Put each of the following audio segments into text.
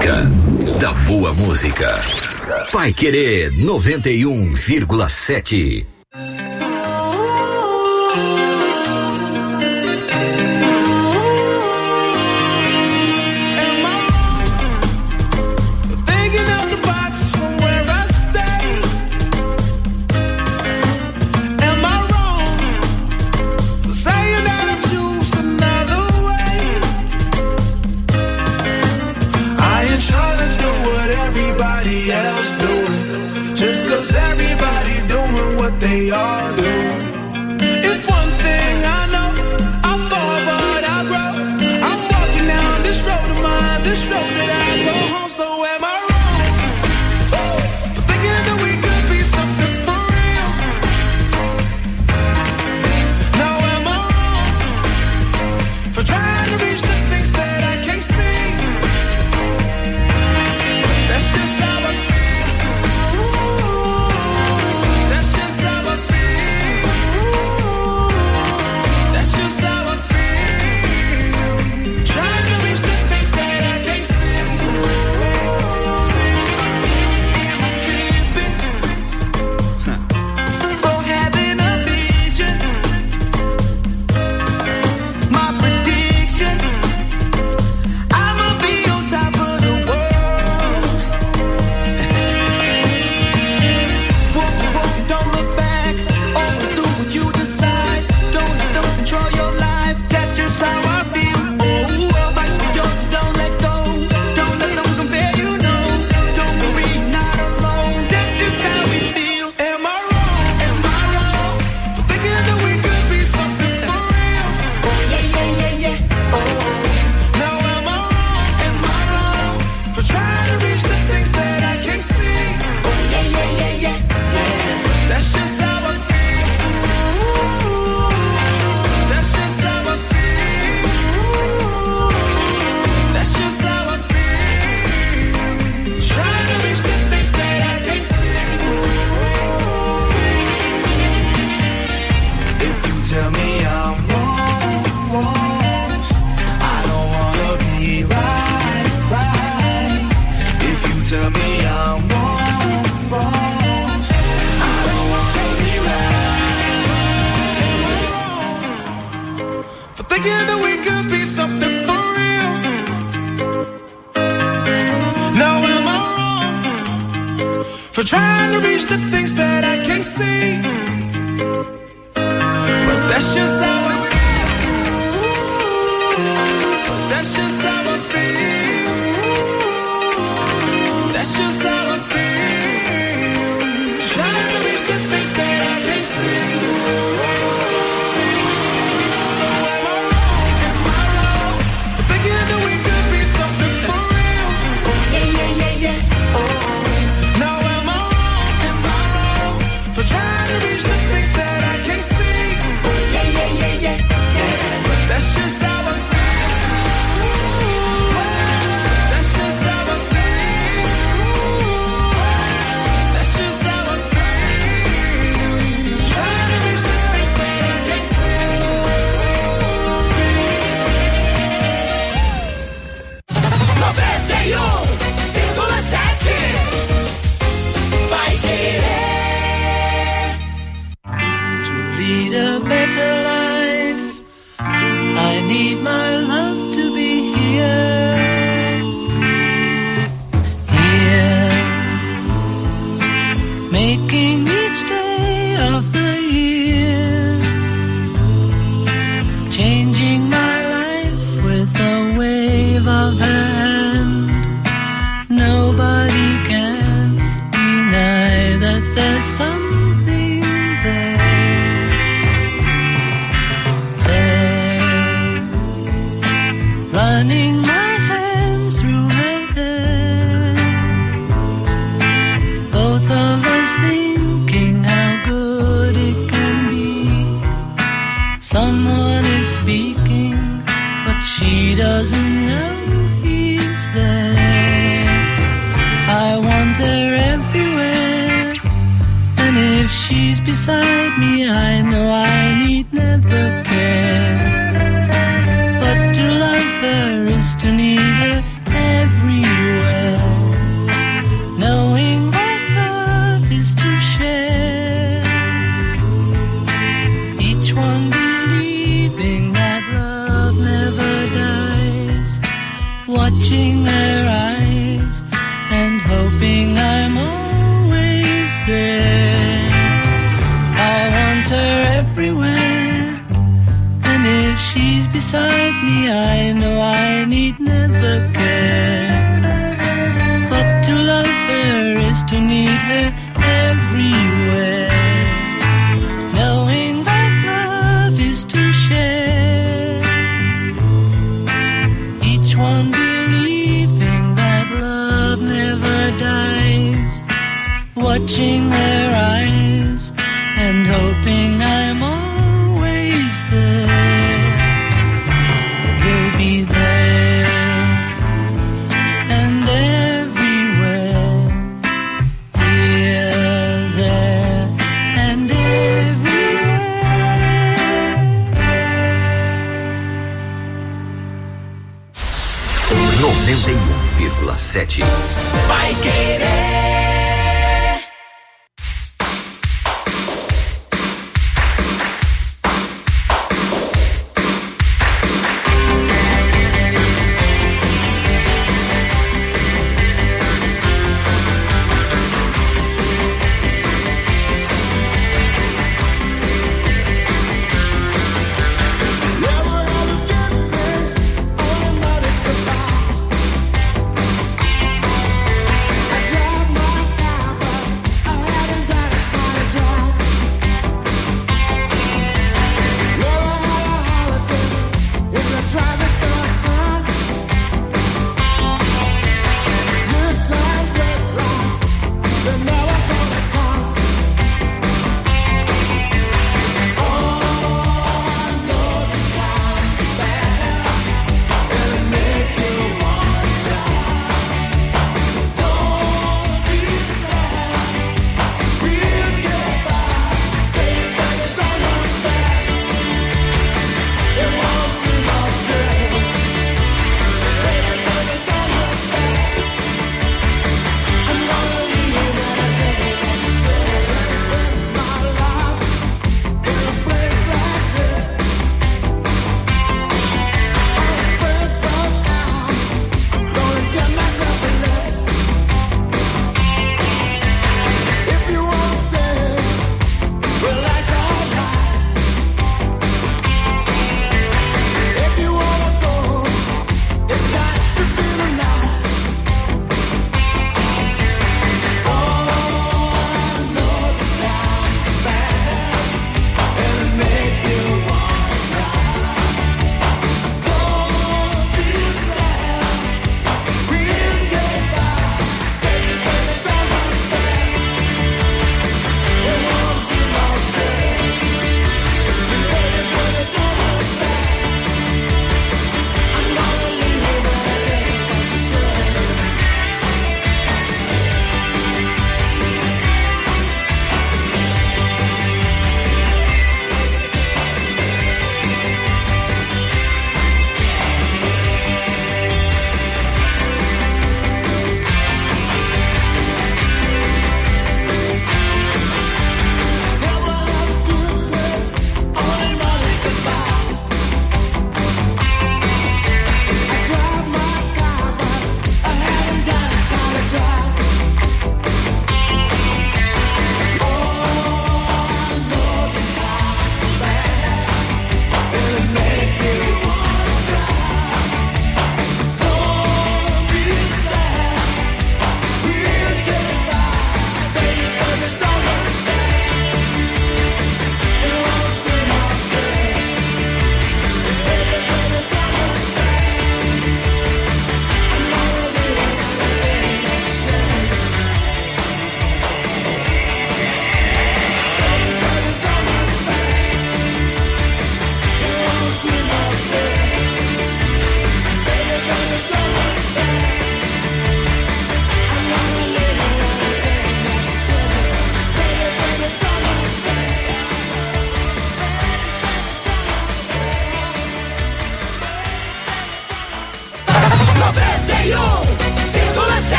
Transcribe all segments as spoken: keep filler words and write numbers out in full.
Época da boa música. Vai Querer noventa e um vírgula sete. They all do. If one thing I know, I fall but I grow. I'm walking down this road of mine, this road that I go home. So am I wrong for thinking that we could be something for real? Now am I wrong for trying to reach the things that I can't see? That's just how I feel. For trying to reach the things that I can't see. But that's just how I feel. But that's just how I feel. That's just how I feel. Trying to reach the things that I can't see. So am I wrong? Am I wrong for thinking that we could be something for real? Yeah, yeah, yeah, yeah. Oh. For trying to reach the things that I can't see. Yeah, yeah, yeah, yeah, yeah. But that's just how I feel. watching her eyes and hoping I'm always there. I want her everywhere, and if she's beside me, I know I need never care. But to love her is to need her everywhere. Knowing that love is to share, each one believing that love never dies. Watching her eyes and hoping I'm always there. You'll be there and everywhere, here, there and everywhere. noventa e um vírgula sete Vai Querer. Drive my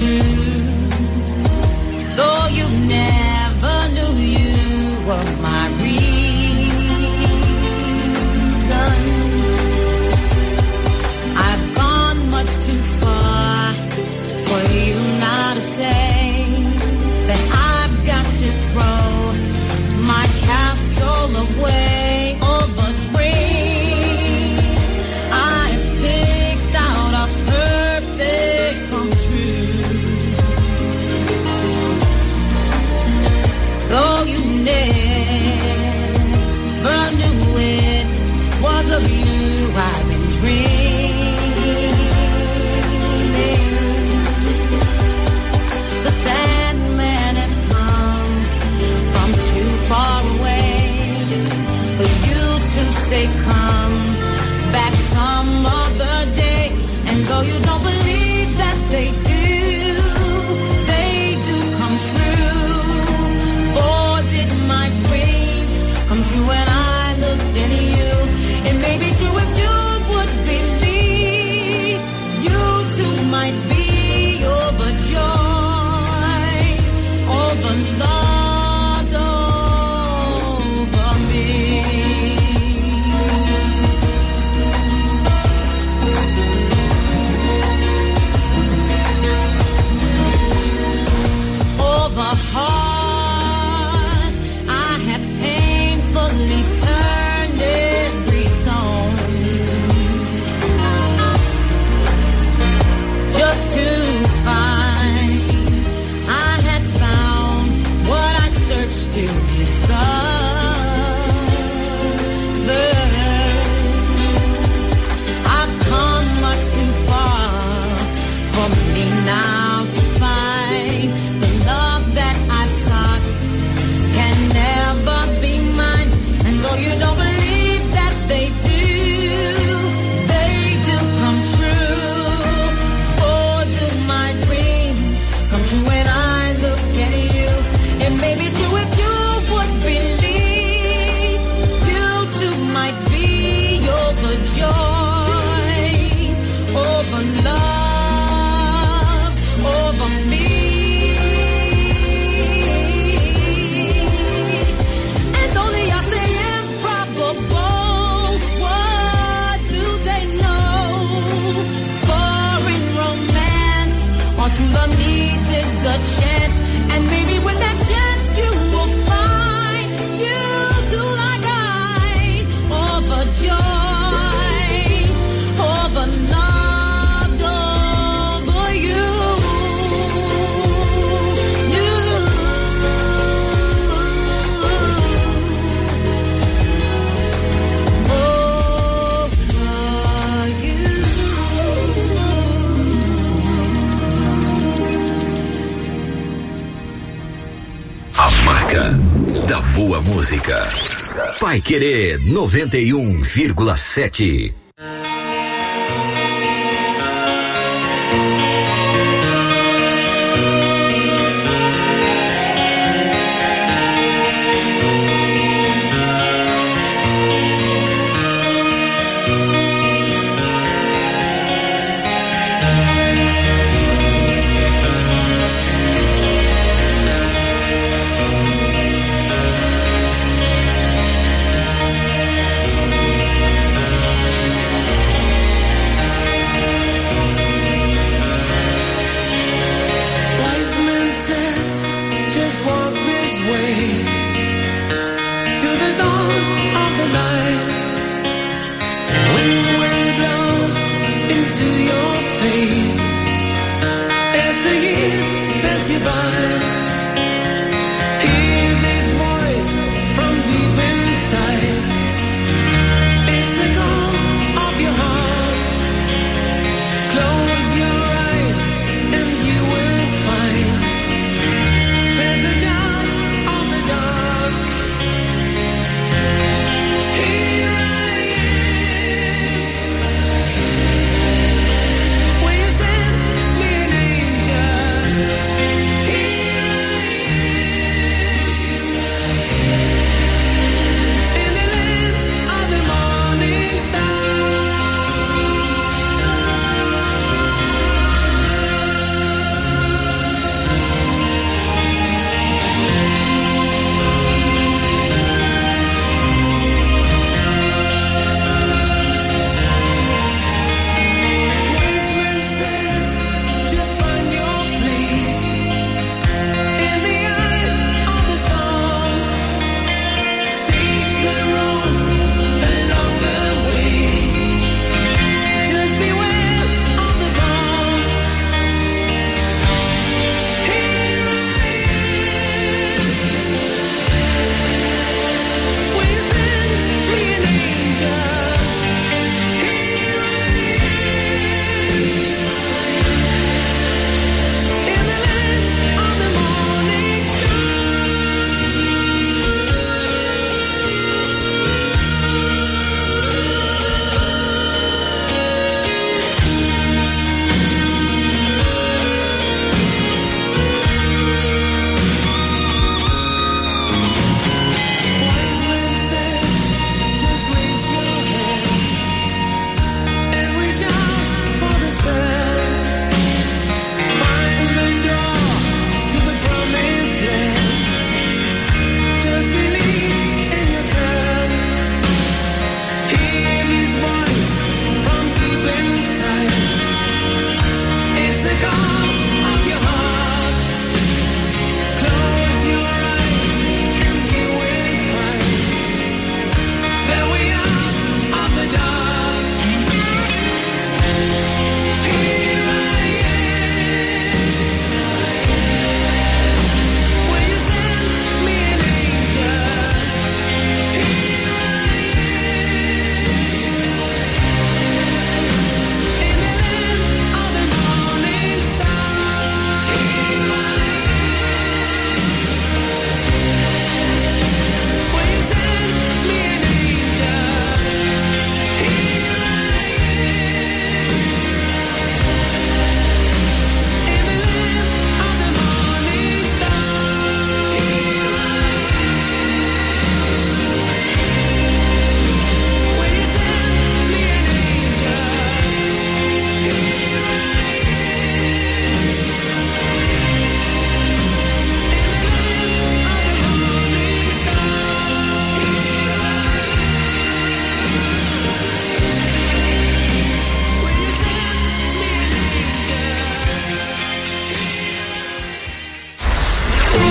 true. Though you never knew you were my reason, I've gone much too far for you now to say that I've got to throw my castle away over dreams I have picked out a perfect come true. Though you never knew it was of you I've been dreaming. The Sandman has come from too far away for you to say come back some other day. And though you don't believe that they do, they do come true. For did my dreams come true when I looked into you? It may be true if you would believe. You too might be overjoyed, overloved over me. Over hearts I have painfully turned every stone, just to find I had found what I searched to discover. I've come much too far for me now to find the love that I sought can never be mine. And though you don't believe that they do, they do come true. For do my dreams come true when I look at you? It may be true if you would believe. You too might be overjoyed, overloved, over me. And only I say improbable. What do they know? For in romance, all true love needs is a chance. And maybe with that chance you will find you too like I, overjoyed, overloved over you. You A marca da boa música. Pai Querer noventa e um vírgula sete. Here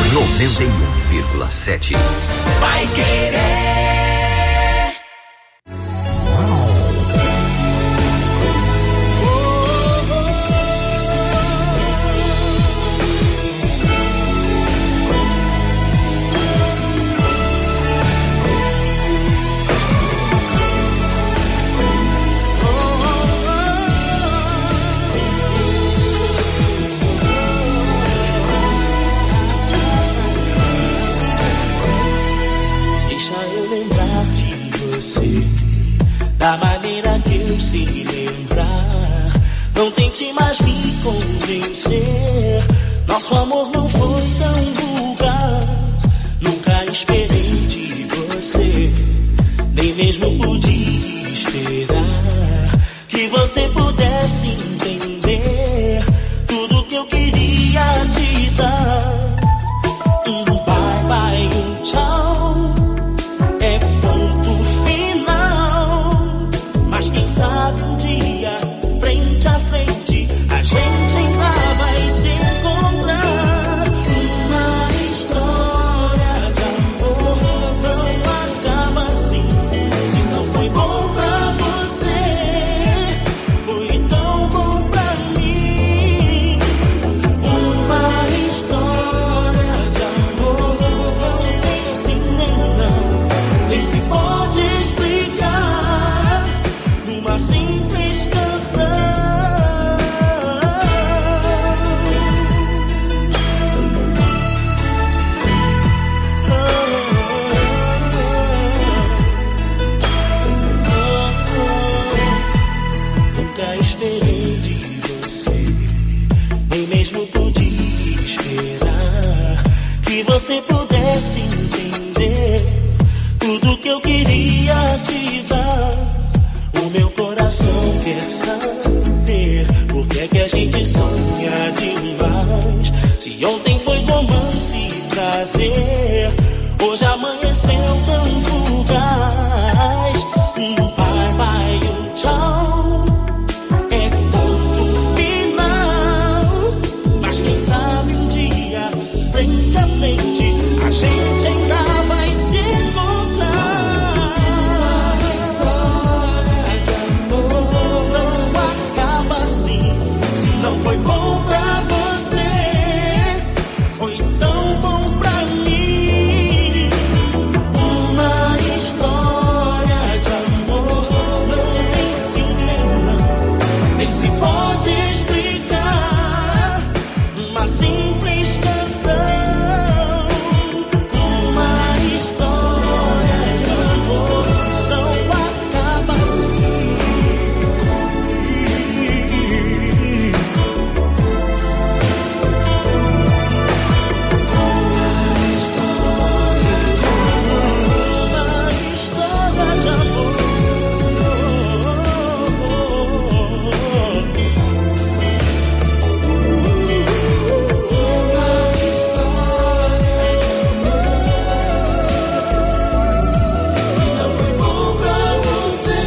noventa e um vírgula sete. Vai Querer. Da maneira que eu sei lembrar, não tente mais me convencer. Nosso amor não foi tão vulgar. Nunca esperei de você, nem mesmo podia esperar que você pudesse entender tudo que eu queria te dar. Um bye bye, um tchau, é ponto final. Mas quem sabe um dia, frente a frente, a gente ainda vai se encontrar. Uma história de amor não acaba assim. Se não foi bom pra você, foi tão bom pra mim. Uma história de amor não tem sim nem não, nem se pode explicar numa simples canção. Nunca esperei de você, nem mesmo podia esperar que você pudesse entender tudo que eu queria te dar. O meu coração quer saber por que é que a gente sonha demais. Se ontem foi romance e prazer, hoje amanheceu tão fugaz. Um bye bye, um tchau, é ponto final. Mas quem sabe um dia, frente a frente, a gente ainda vai se encontrar. Uma história de amor não acaba assim. Se não foi bom pra você, foi tão bom pra mim. Uma história de amor não tem sim nem não, nem se pode explicar numa simples canção. Uma história de amor não acaba assim. Uma história de amor. Se não foi bom pra você,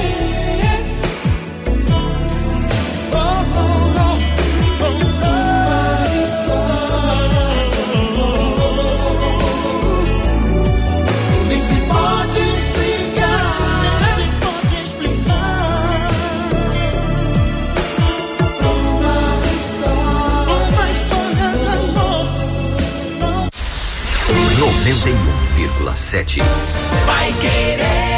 oh, oh, não, oh, não. Uma história de amor nem se pode explicar, nem se pode explicar. Uma história, uma história de amor. noventa e um vírgula sete. Vai Querer.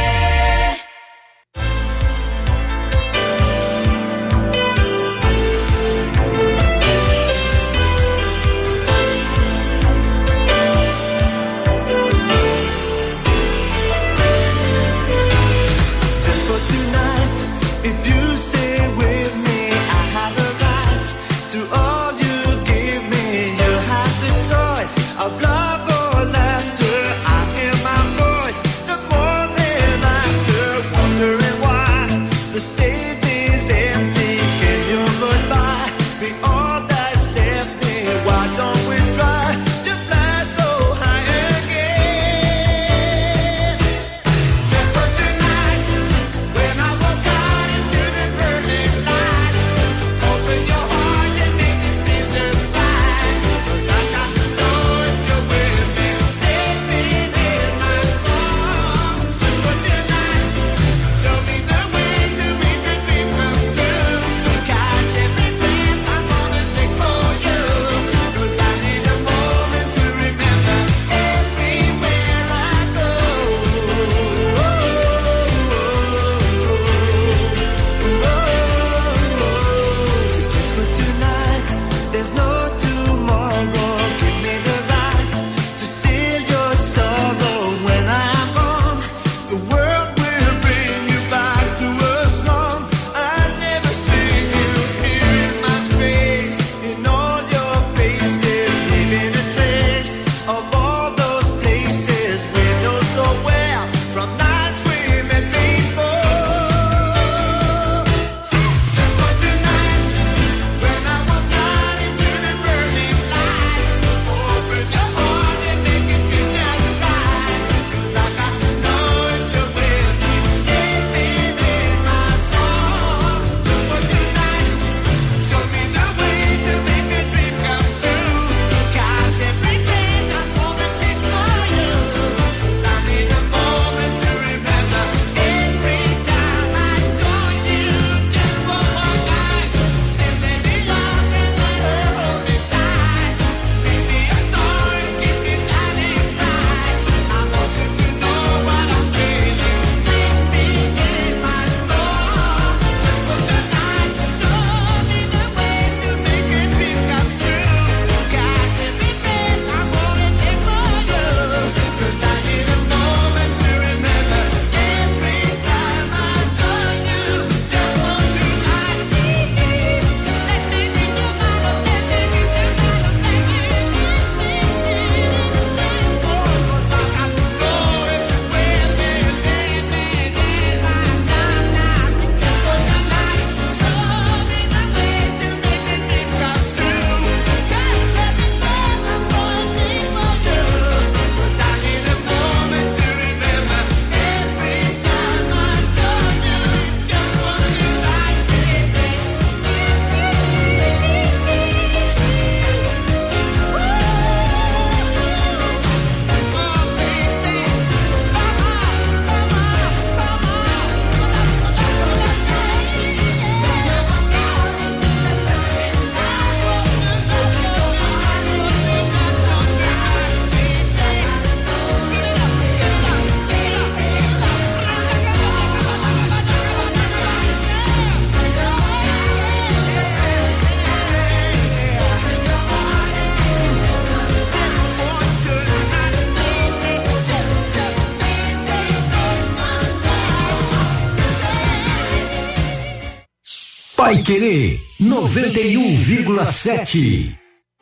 Just for tonight, if you stay with me, I have a right to all you give me. You have the choice of love or laughter. I hear my voice, the more Paiquerê noventa e um vírgula sete.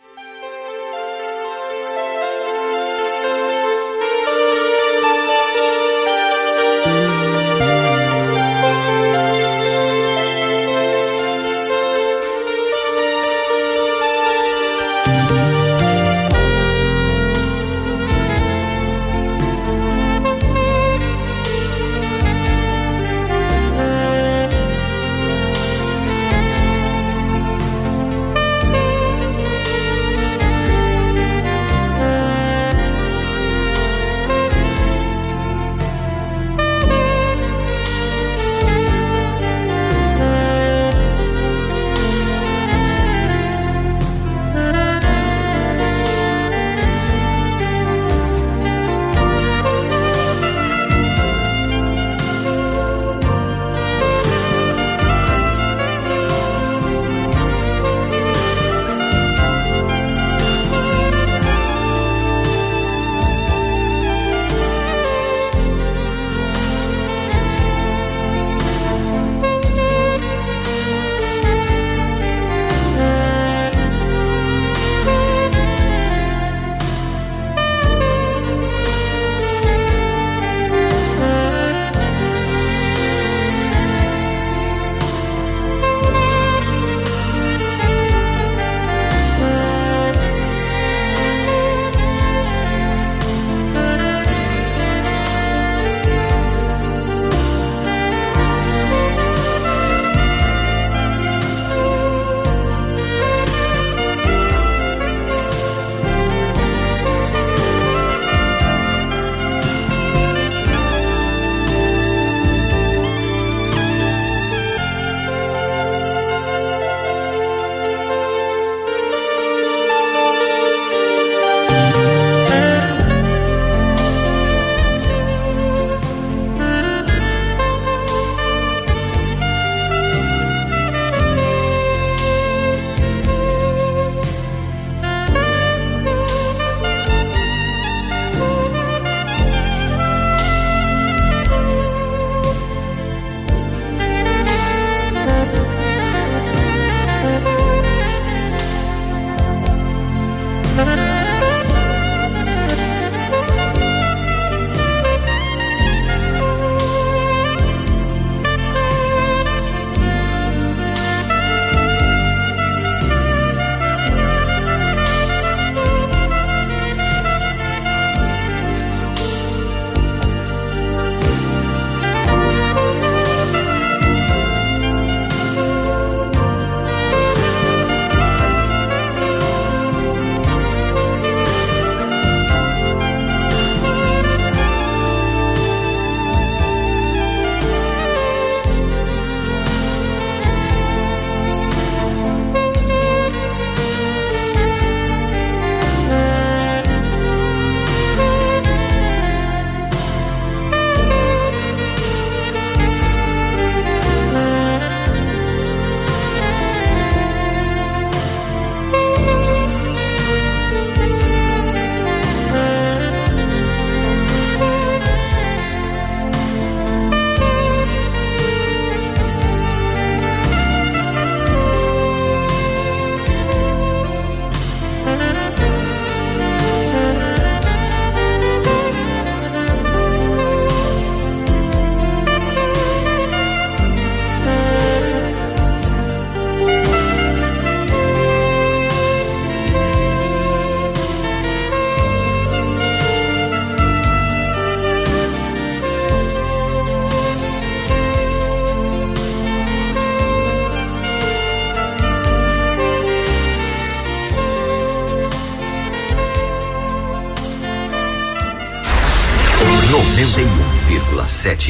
noventa e um vírgula sete.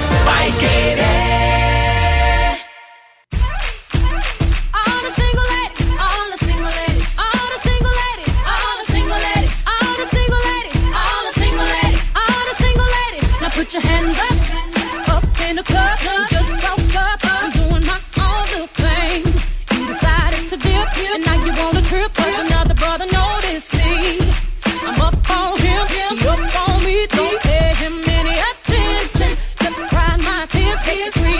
Paiquerê. Put your hands up, up in the club. You just broke up. I'm doing my own little thing. You decided to dip, and now you want a trip. Cause another brother noticed me. I'm up on him, he up on me. Don't pay him any attention. Just crying my tears, get free.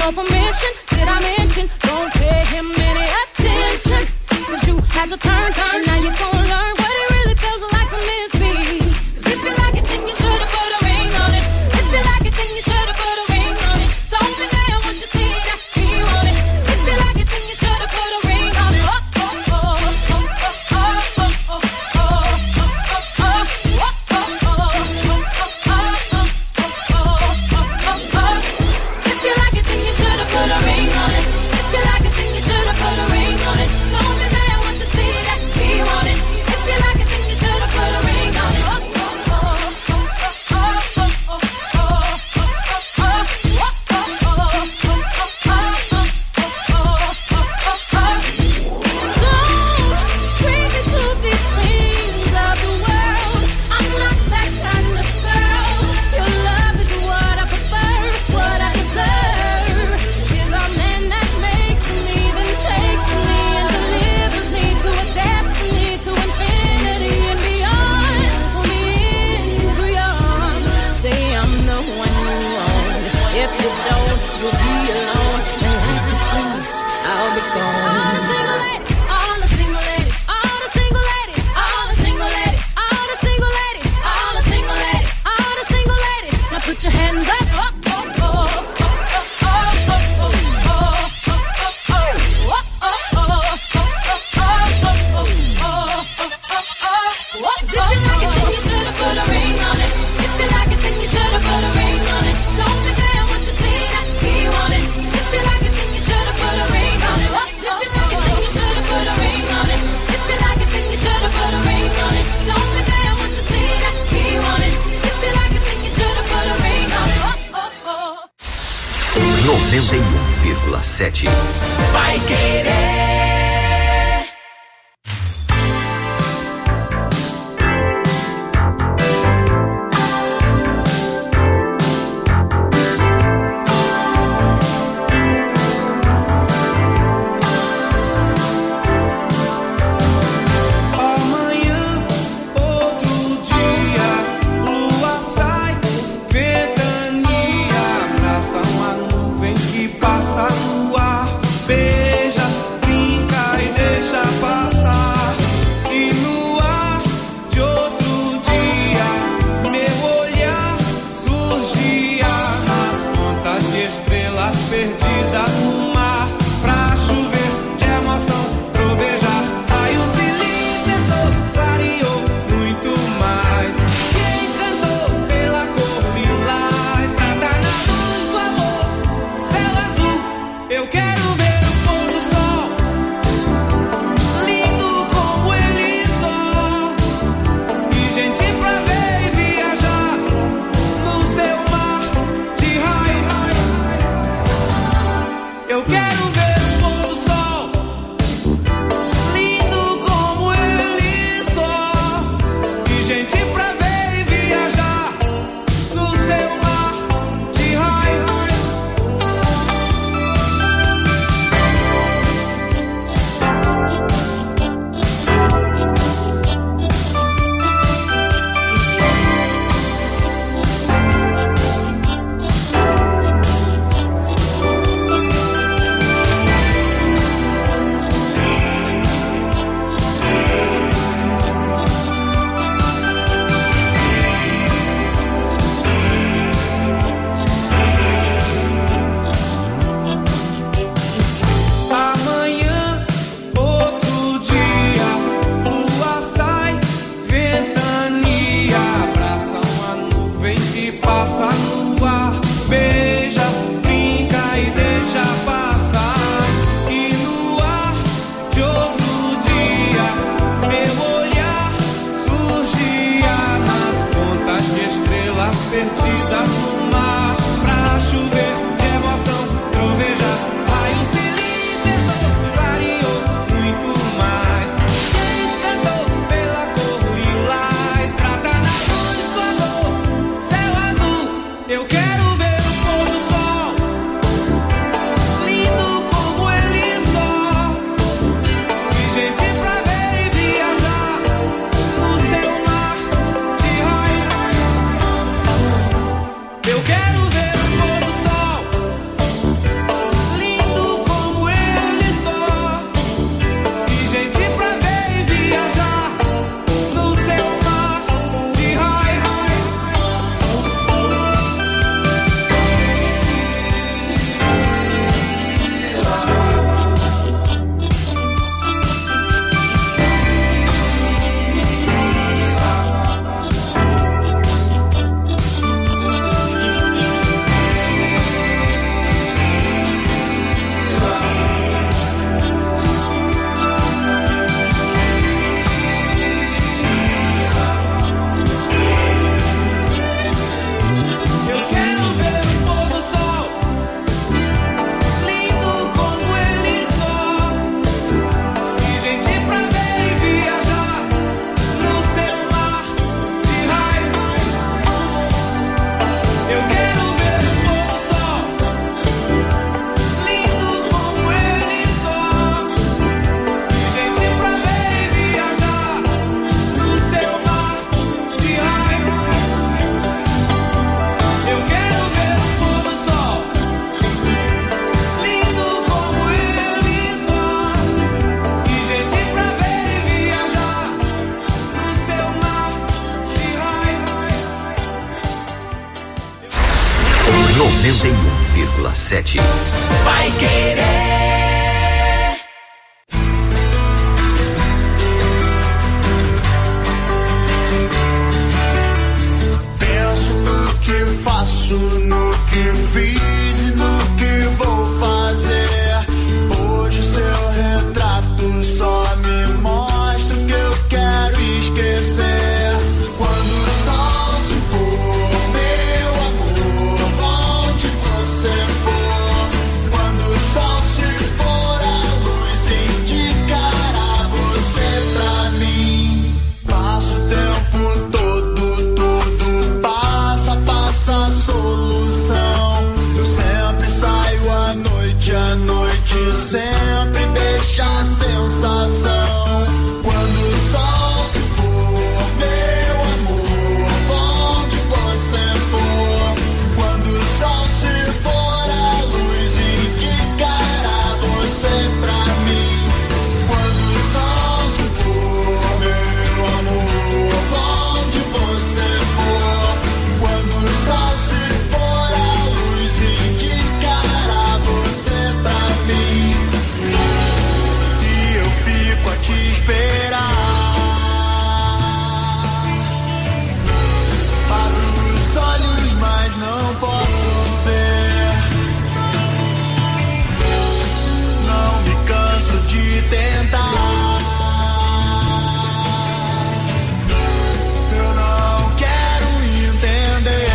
your permission, did I mention, don't pay him any attention? Cause you had your turn, and now you're gonna learn what it really feels like to miss me. Cause if you like it, then you should've put a ring on it. If you like it, then you should've put a ring on it. Don't be mad when you see that he want it. If you like it, then you should've put a ring on it. Oh, oh, oh, oh, oh, oh, oh, oh, oh, oh, oh. If you like it, then you should've put a ring on it. If you like it, then you should've put a ring on it. Don't be mad when you see that he want it. If you like it, then you should've put a ring on it. Oh, oh, oh, oh, oh, oh, oh, don't treat me to these things of the world. I'm not that kind of girl. Your love is what I prefer, what I deserve. Is a man that makes me, then takes me and delivers me to a destiny, to infinity and beyond. For me in too young. Say I'm the one you want. If you don't, you'll be alone. And like the ghost, I'll be gone. All the single ladies, all the single ladies, all the single ladies, all the single ladies, all the single ladies, all the single ladies, all the single ladies. Now put your hands up. Oh, oh, oh, oh, oh, oh, oh, oh, oh, oh, oh. If you like it, then you should've put a ring on it. If you like it, then you should've put a ring on it. Don't be mad when you see that he want it. If you like it, then you should've put a ring on it. If you like it, then you should've put a ring on it. If you like it, then you should've put a ring on it. Don't be mad when you see that he want it. If you like it, then you should've put a ring on it. Oh, oh, oh. noventa e um vírgula sete. Vai Querer. Amanhã, outro dia, lua sai, ventania, abraça uma nuvem que passa no ar, beija, brinca. noventa e um vírgula sete. Paiquerê. Penso no que faço, no que fiz e no que vou fazer. Hoje seu retrato só me mostra o que eu quero esquecer. Quando o sol se for, meu amor, onde você for. Quando o sol se for, a luz indicará você pra mim. Passo o tempo todo, tudo passa, passa a solução. Eu sempre saio à noite, à noite sempre deixa a sensação. Quando o sol se for, meu amor, onde você for. Quando o sol se for, a luz indicará você pra mim. Quando o sol se for, meu amor, onde você for. Quando o sol se for, a luz indicará você pra mim. E eu fico a te esperar. Abro os olhos, mas não posso ver. Não me canso de tentar. Eu não quero entender.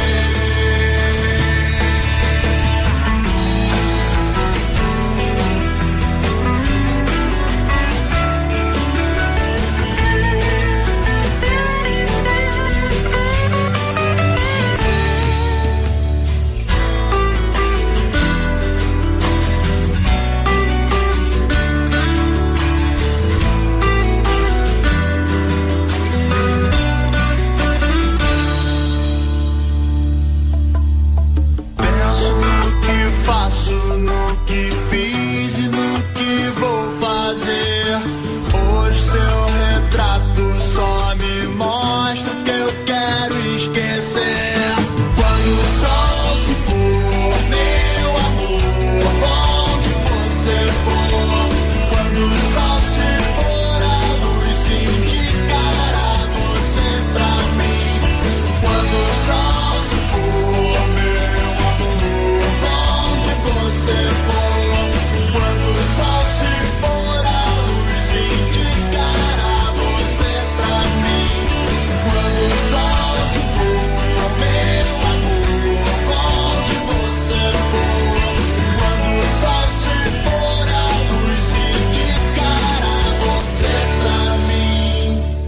Penso no que faço, no que fiz e no que vou fazer. Hoje seu retrato só me mostra o que eu quero esquecer. Quando o sol se for, meu amor, onde você for. Quando o sol se for, a luz indicará você pra mim. Quando o sol se for, meu amor, onde você for. Quando o sol se for, a luz indicará você pra mim. Quando o sol se for, meu amor, onde você for. Quando o sol se for, a luz indicará você pra mim.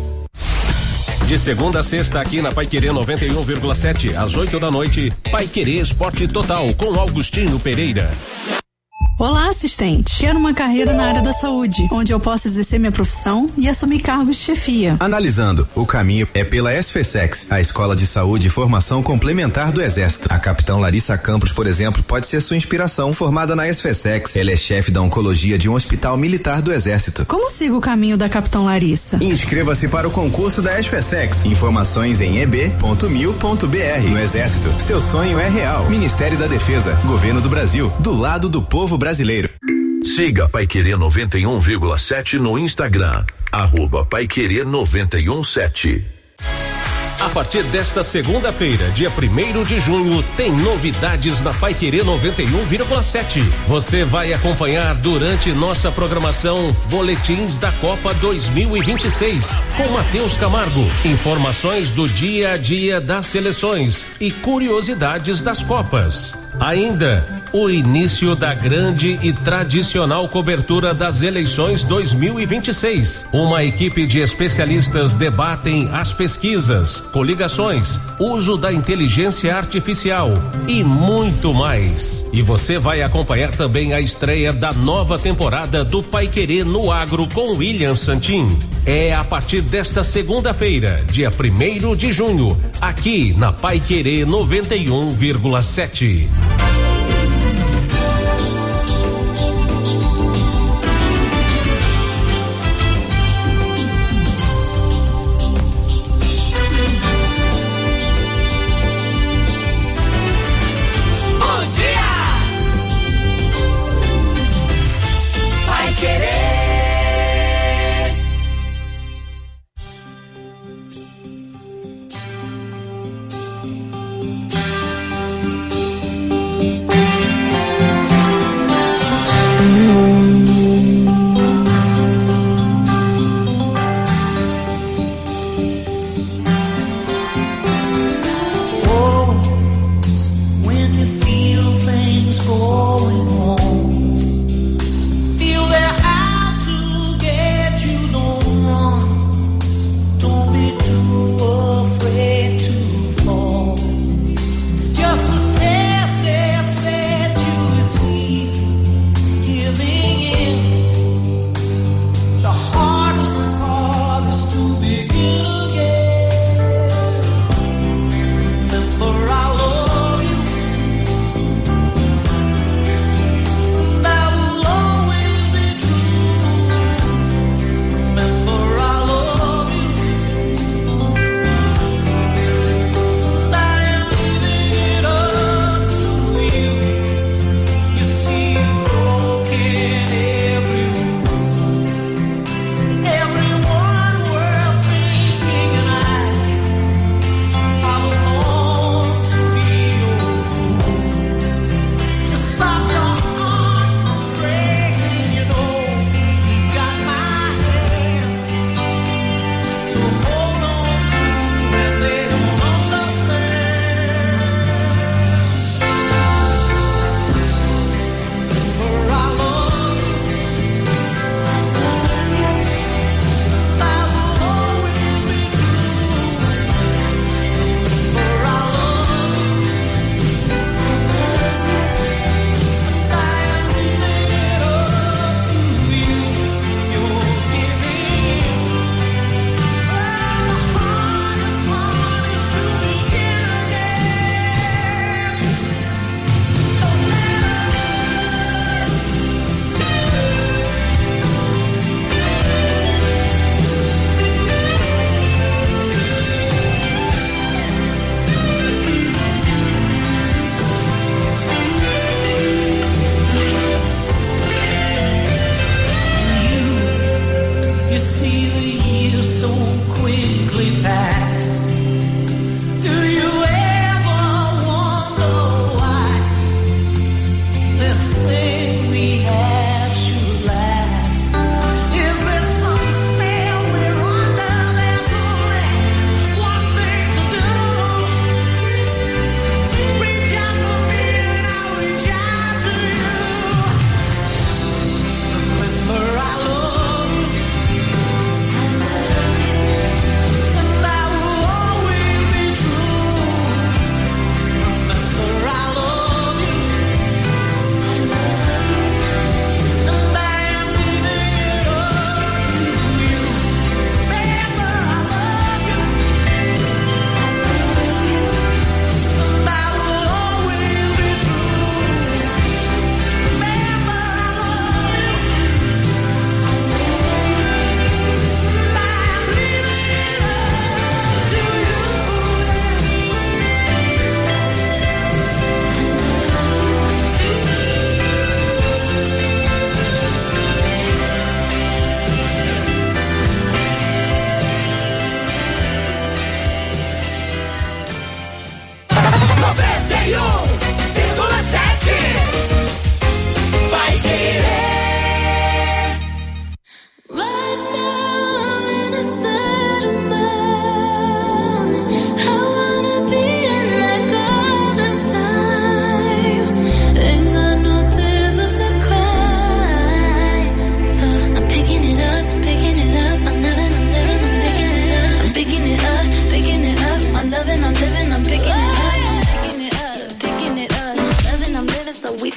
De segunda a sexta aqui na Paiquerê noventa e um vírgula sete, às oito da noite, Paiquerê Esporte Total com Augustinho Pereira. Olá, assistente. Quero uma carreira na área da saúde, onde eu possa exercer minha profissão e assumir cargos de chefia. Analisando, o caminho é pela SFSEX, a Escola de Saúde e Formação Complementar do Exército. A capitão Larissa Campos, por exemplo, pode ser sua inspiração. Formada na SFSEX, ela é chefe da oncologia de um hospital militar do Exército. Como sigo o caminho da capitão Larissa? Inscreva-se para o concurso da SFSEX. Informações em e b ponto mil ponto b r. No Exército, seu sonho é real. Ministério da Defesa, Governo do Brasil, do lado do povo brasileiro. Siga Paiquerê noventa e um vírgula sete no Instagram, arroba Paiquerê noventa e um sete. A partir desta segunda-feira, dia primeiro de junho, tem novidades na Paiquerê noventa e um vírgula sete. Você vai acompanhar durante nossa programação boletins da Copa dois mil e vinte e seis com Matheus Camargo, informações do dia a dia das seleções e curiosidades das Copas. Ainda o início da grande e tradicional cobertura das eleições dois mil e vinte e seis. Uma equipe de especialistas debatem as pesquisas, coligações, uso da inteligência artificial e muito mais. E você vai acompanhar também a estreia da nova temporada do Paiquerê no Agro com William Santin. É a partir desta segunda-feira, dia primeiro de junho, aqui na Paiquerê noventa e um vírgula sete.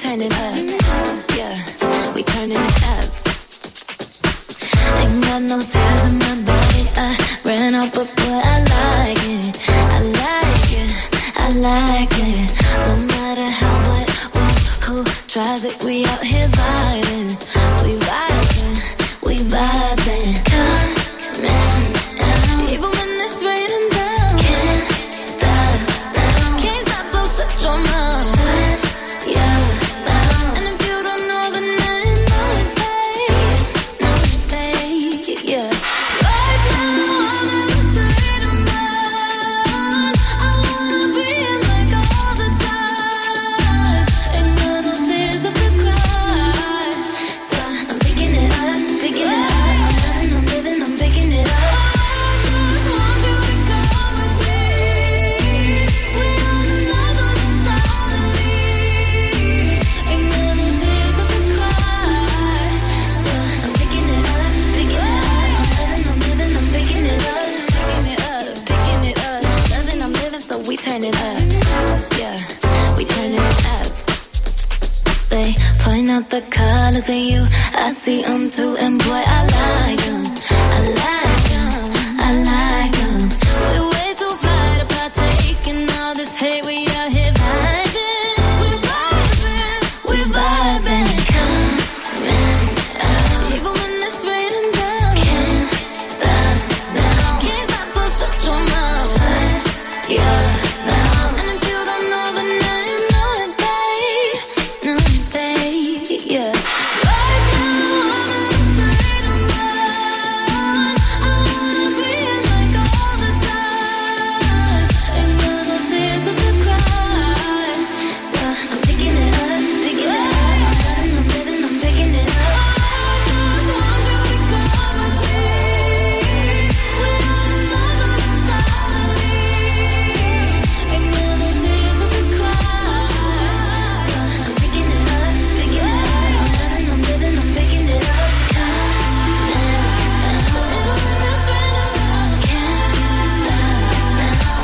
turn it up. Yeah, we turning it up. Ain't got no tears in my body. I ran out, but boy, I like it. I like it. I like it. Don't matter how, what, what, who tries it. We out here vibing. We vibing. We vibing. Come on, now. Even when it's raining down. Can't stop now. Can't stop, so shut your mouth. Shut your mouth. And if you don't know the name, know it, babe. Know it, babe. Yeah. Right now, I'm in a state of mind. I wanna be in like all the time. Ain't got no tears left to cry. So I'm picking it up, picking it up. I'm living, I'm living, I'm picking it up. I just want you to come with me. We on another mentality. Ain't got no tears left to cry. So I'm picking it up, picking it up. I'm living, I'm living, I'm picking it up, picking it up, picking it up. Loving, I'm living, so we turn it up. Yeah, we turning it up. They point out the colors in you. I see them too, and boy, I like them. I like them. I like them. We way too fly to partake in all this hate. We out here vibing. We vibing. We vibing. Come on, even when it's raining down. Can't stop now. Can't stop, so shut your mouth. Shut your mouth. And if you don't know the name, know it, babe. Know it, babe. Yeah. Right now, I'm in a state of mind. I wanna be in like all the time. Ain't got no tears left to cry. So I'm picking it up, picking it up. I'm living, I'm living, I'm picking it up. I just want you to come with me. We on another mentality. Ain't got no tears left to cry. So I'm picking it up, picking it up. I'm living, I'm living, I'm picking it up. Come on, even when it's raining down. Can't stop now.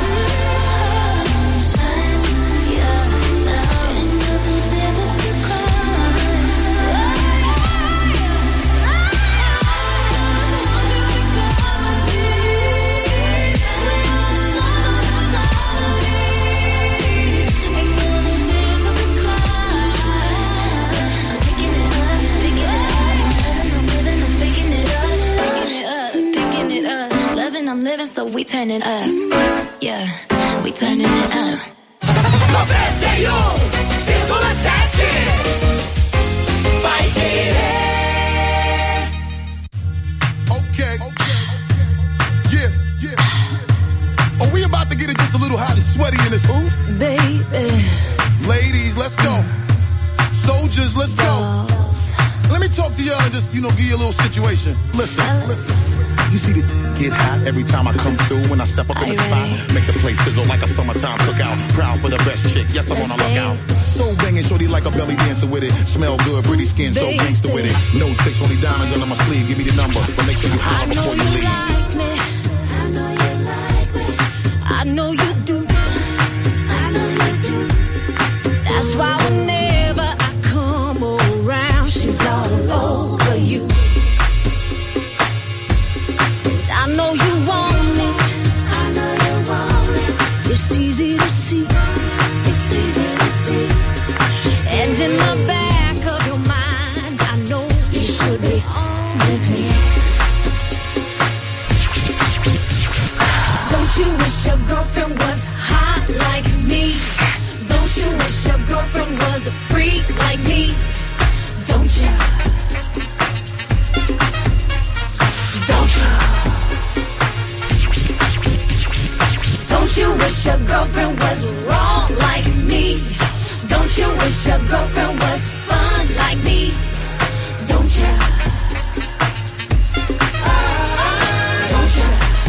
Shut your mouth. Ain't got no tears left to cry. I'm living, so we turn it up. Yeah, we turning it up. noventa e um vírgula sete Vai Querer. Okay. Yeah, yeah. Oh, we about to get it just a little hot and sweaty in this hoop. Baby. Ladies, let's go. Soldiers, let's go. Let me talk to y'all and just, you know, give you a little situation. Listen, listen. You see the get hot every time I come through. When I step up in the spot, make the place sizzle like a summertime cookout. Proud for the best chick, yes, I'm on a lookout. So banging, shorty like a belly dancer with it. Smell good, pretty skin, so gangster with it. No tricks, only diamonds under my sleeve. Give me the number, but make sure you holler before you leave. Like me. I know you like me. I know you do. I know you do. That's why whenever I come around, she's all over you. And I know you want it. I know you want it. It's easy to see. It's easy to see. And in the back of your mind, I know you should be on with me. Don't you wish your girlfriend was hot like me? Don't you wish your girlfriend was a freak like me? Don't you? Don't you? Don't you wish your girlfriend was wrong like me? Don't you wish your girlfriend was fun like me? Don't you? Don't you?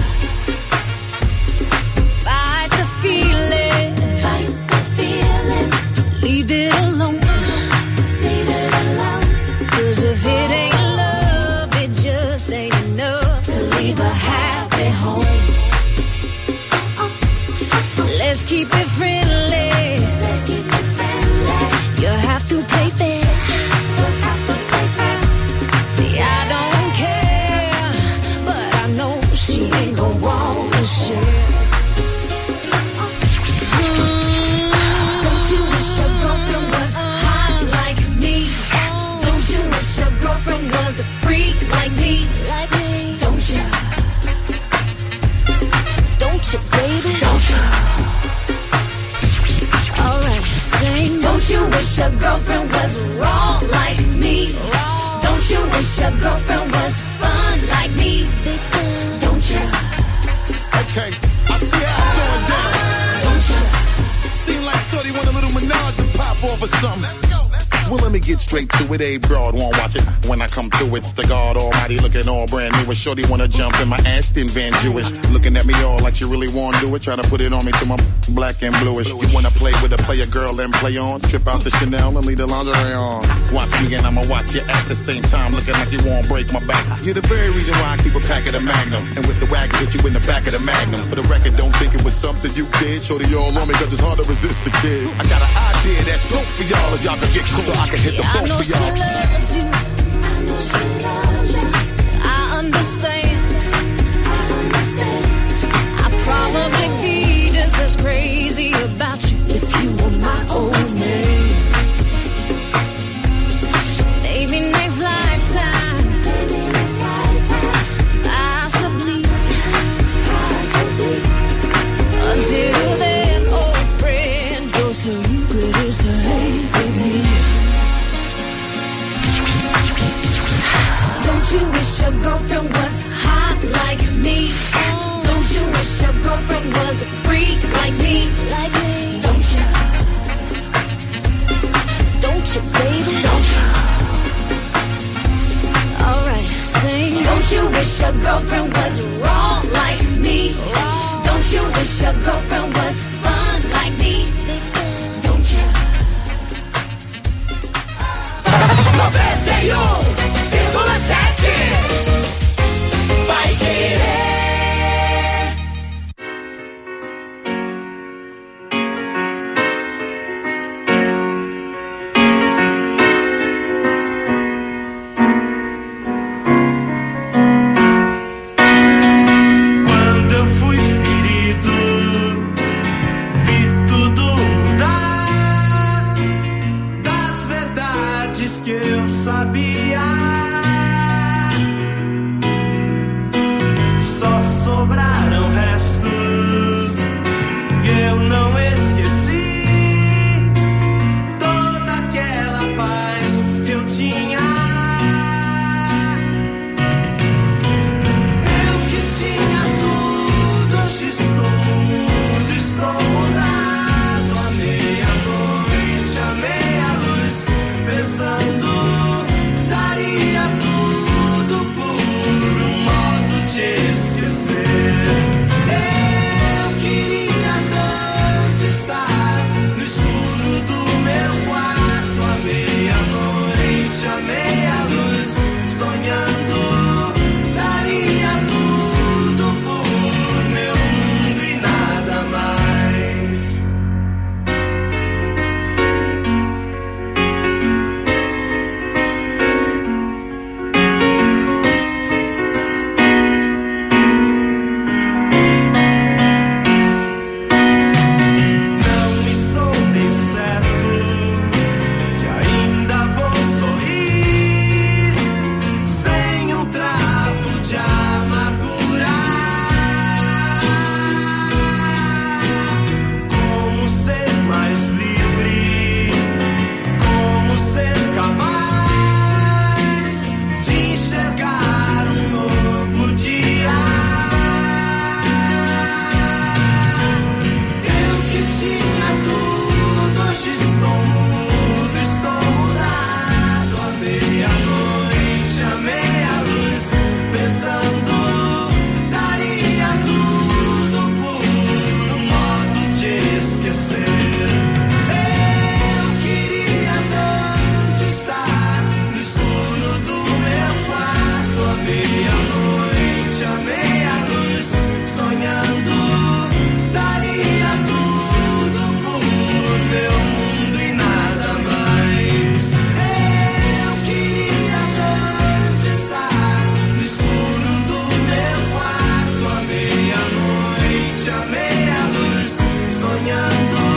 Fight the feeling. Fight the feeling. Leave it alone. Leave it alone. 'Cause if it ain't love, it just ain't enough to leave a happy home. Let's keep it friendly. Let's keep it friendly. You have to play girlfriend was raw like me? Don't you wish your girlfriend was fun like me? Don't you? Okay, I see how it's going down. Don't you? Seem like Shorty want a little menage to pop off or something. Let's go. Well, let me get straight to it. A broad won't watch it. When I come through, it's the God Almighty looking all brand new. A shorty wanna jump in my Aston Van Jewish, looking at me all like she really wanna do it. Try to put it on me to my black and bluish. You wanna play with a player girl and play on? Trip out the Chanel and leave the lingerie on. Watch me and I'ma watch you at the same time, looking like you won't break my back. You're the very reason why I keep a pack of the Magnum, and with the wagon hit you in the back of the Magnum. For the record, don't think it was something you did. Shorty all on me 'cause it's hard to resist the kid. I got an idea that's dope for y'all as y'all can get cool. So I can hit the phone for y'all. I know she loves you. I know she loves you. I understand. I understand. I'd probably be just as crazy about you if you were my old man. Maybe next lifetime. Maybe next lifetime. Possibly. Possibly. Until then, old friend, you're so you could say with me. Don't you wish your girlfriend was hot like me? Don't you wish your girlfriend was a freak like me? Like me. Don't you? Don't you, baby? Don't you? Alright, sing. Don't you wish your girlfriend was raw like me? Don't you wish your girlfriend was fun like me? Don't you? noventa e um vírgula sete Vai Querer. Quando eu fui ferido, vi tudo mudar. Das verdades que eu sabia, só sobraram restos e eu não esqueci.